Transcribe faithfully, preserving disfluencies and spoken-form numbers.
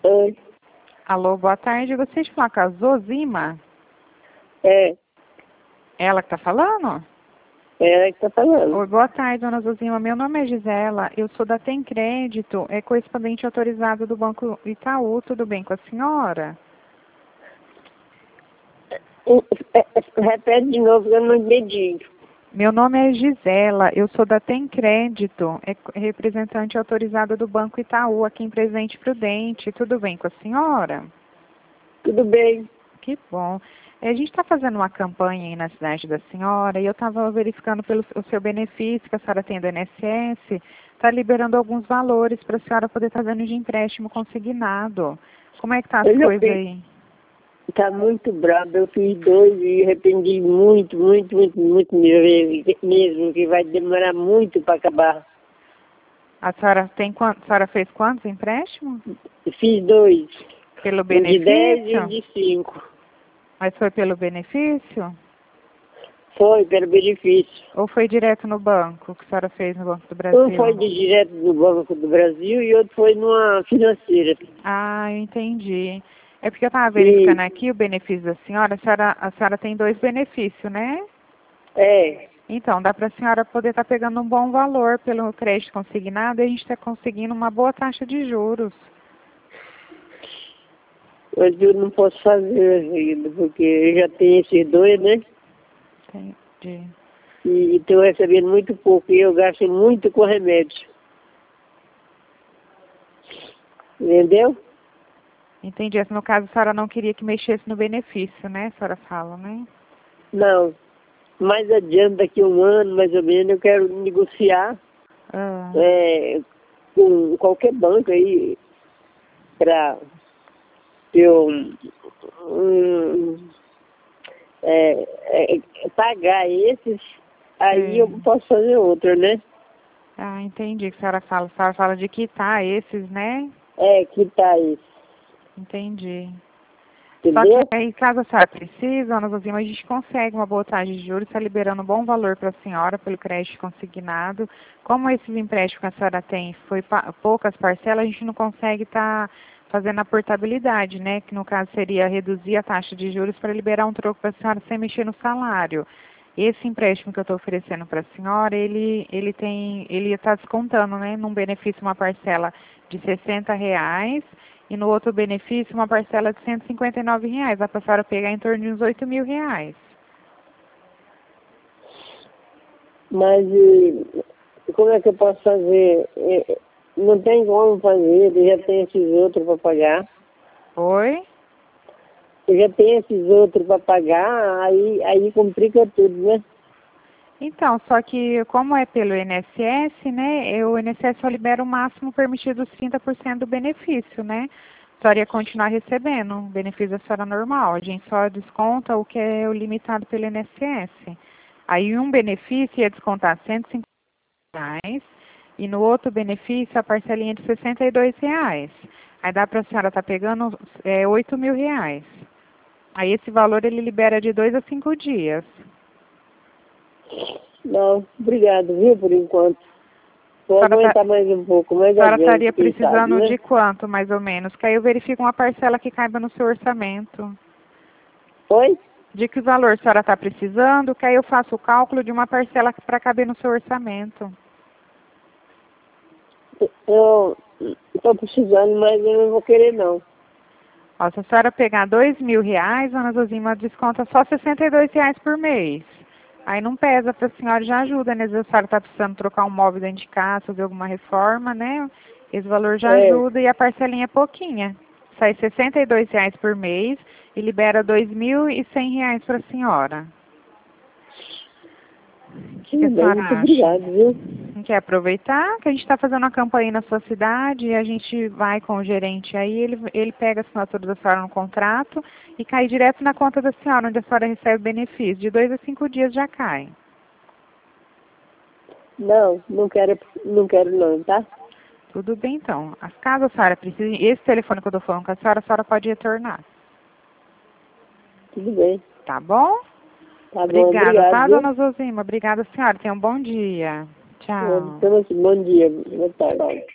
Oi. Alô, boa tarde. Você de falar com a Zosima? É, Ela que tá falando? é ela que tá falando. Oi, boa tarde, dona Zosima. Meu nome é Gisela. Eu sou da Tem Crédito, é correspondente autorizado do Banco Itaú. Tudo bem com a senhora? É, é, Repete de novo que eu não entendi. Meu nome é Gisela. Eu sou da Tem Crédito, é co- representante autorizada do Banco Itaú, aqui em Presidente Prudente. Tudo bem com a senhora? Tudo bem? Que bom. Eh, A gente está fazendo uma campanha aí na cidade da senhora e eu estava verificando pelo o seu benefício que a senhora tem do I N S S, está liberando alguns valores para a senhora poder estar dando de empréstimo consignado. Como é que tá as Eu já coisas fiz. aí? Tá muito brabo. Eu fiz dois e arrependi muito, muito, muito, muito mesmo, mesmo, que vai demorar muito para acabar. A senhora tem quanto, a senhora fez quantos empréstimos? Fiz dois. Pelo Um de dez e um benefício? de cinco. Mas foi pelo benefício? Foi pelo benefício. Ou foi direto no banco, que a senhora fez no Banco do Um foi Brasil? de direto do Banco do Brasil e outro foi numa financeira. Ah, eu entendi. É porque eu estava E, verificando aqui o benefício da senhora. A senhora, a senhora tem dois benefícios, né? é, Então, dá para a senhora poder estar pegando um bom valor pelo crédito consignado e a gente está conseguindo uma boa taxa de juros. mas eu não posso fazer ainda, porque eu já tenho esses dois, né? Entendi. E estou recebendo muito pouco e eu gasto muito com remédio. Entendeu? Entendi. No caso, a senhora não queria que mexesse no benefício, né? A senhora fala, né? Não. Mais adiante, daqui a um ano, mais ou menos, eu quero negociar Ah, é, com qualquer banco aí para eu um, é, é, pagar esses, aí eu sim. posso fazer outro, né? Ah, entendi o que a senhora fala. A senhora fala de quitar esses, né? É, que tá isso. Entendi. Só que Entendeu? aí, caso a senhora precise, dona Zosima, a gente consegue uma boa taxa de juros, está liberando um bom valor para a senhora pelo crédito consignado. Como esses empréstimos que a senhora tem foi pa- poucas parcelas, a gente não consegue estar fazendo a portabilidade, né? Que no caso seria reduzir a taxa de juros para liberar um troco para a senhora sem mexer no salário. Esse empréstimo que eu estou oferecendo para a senhora, ele, ele tem, ele está descontando, né? Num benefício uma parcela de sessenta reais e no outro benefício, uma parcela de cento e cinquenta e nove reais. Dá para a senhora pegar em torno de uns oito mil reais. Mas e, como é que eu posso fazer? É, não tem como fazer, eu já tenho esses outros para pagar. Oi? Eu já tenho esses outros para pagar, aí, aí complica tudo, né? Então, só que como é pelo I N S S, né? O I N S S só libera o máximo permitido os trinta por cento do benefício, né? A senhora ia continuar recebendo o benefício da senhora normal. A gente só desconta o que é o limitado pelo I N S S. Aí um benefício ia descontar cento e cinquenta reais e no outro benefício a parcelinha de sessenta e dois reais. Aí dá para a senhora estar pegando é, oito mil reais. Aí esse valor ele libera de dois a cinco dias. Não, obrigado, viu, por enquanto. A Vou senhora, tá, aguentar mais um pouco, mais a senhora adiante, estaria quem sabe, precisando né? de quanto, mais ou menos? Que aí eu verifico uma parcela que caiba no seu orçamento. Oi? De que valor a senhora está precisando, que aí eu faço o cálculo de uma parcela para caber no seu orçamento. Eu estou precisando, mas eu não vou querer, não. Ó, se a senhora pegar dois mil reais, a Ana Zosima desconta só sessenta e dois reais por mês. Aí não pesa para a senhora e já ajuda, né? Às vezes a senhora está precisando trocar um móvel dentro de casa, fazer alguma reforma, né? Esse valor já É, ajuda e a parcelinha é pouquinha. Sai sessenta e dois reais por mês e libera dois mil e cem reais para a senhora. O que, que a tudo bem, senhora muito acha? obrigado, viu? Não quer aproveitar que a gente está fazendo uma campanha na sua cidade e a gente vai com o gerente aí, ele, ele pega a assinatura da senhora no contrato e cai direto na conta da senhora, onde a senhora recebe o benefício. De dois a cinco dias já cai. Não, não quero, não quero não, tá? Tudo bem então. As casas a senhora precisa, esse telefone que eu estou falando com a senhora, a senhora pode retornar. Tudo bem. Tá bom? Tá bom, Obrigada, obrigado, tá, viu? dona Zosima? Obrigada, senhora. Tenha um bom dia. Tchau. Então, assim, bom dia, boa tarde.